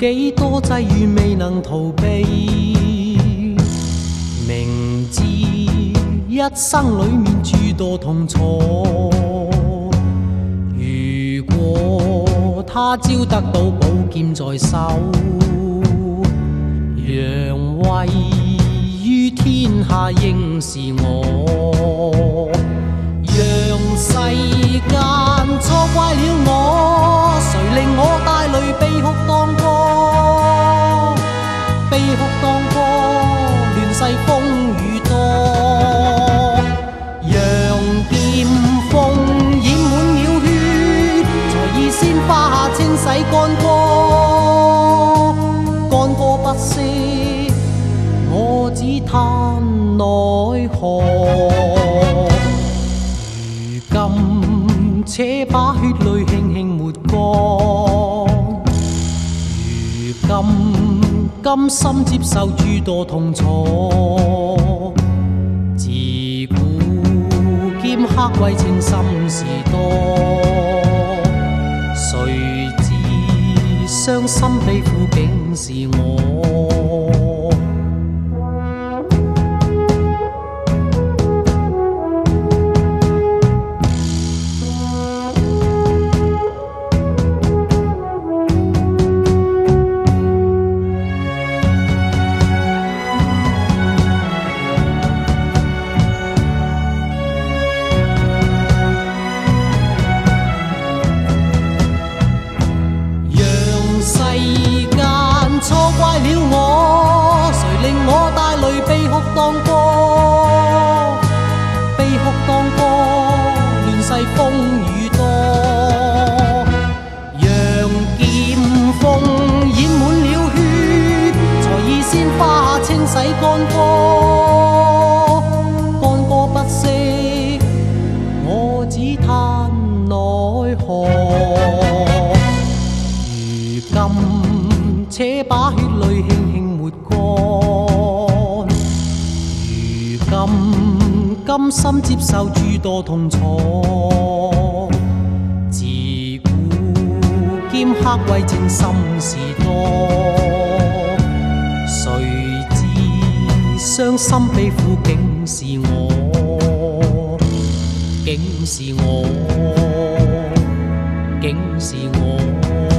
幾多際遇未能逃避，明知一生裡面諸多痛楚。如果他朝得到寶劍在手，讓位於天下應是我，讓世間錯怪了我，誰令我帶淚悲哭當歌，悲哭當歌，亂世風雨多，讓劍鋒染滿了血，才以鮮花清洗乾戈，乾戈不息，我只嘆奈何。如今且把血淚輕輕抹乾，如今甘心接受諸多痛楚。自古劍客為情心事多，誰知傷心悲苦竟是我。當歌，悲哭當歌，亂世風雨多，讓劍鋒染滿了血，才以鮮花清洗乾戈，乾戈不息，我只嘆奈何。如今且把血淚輕輕抹乾，甘心接受諸多痛楚。自古劍客為情心事多，誰知傷心悲苦竟是我，竟是我，竟是我。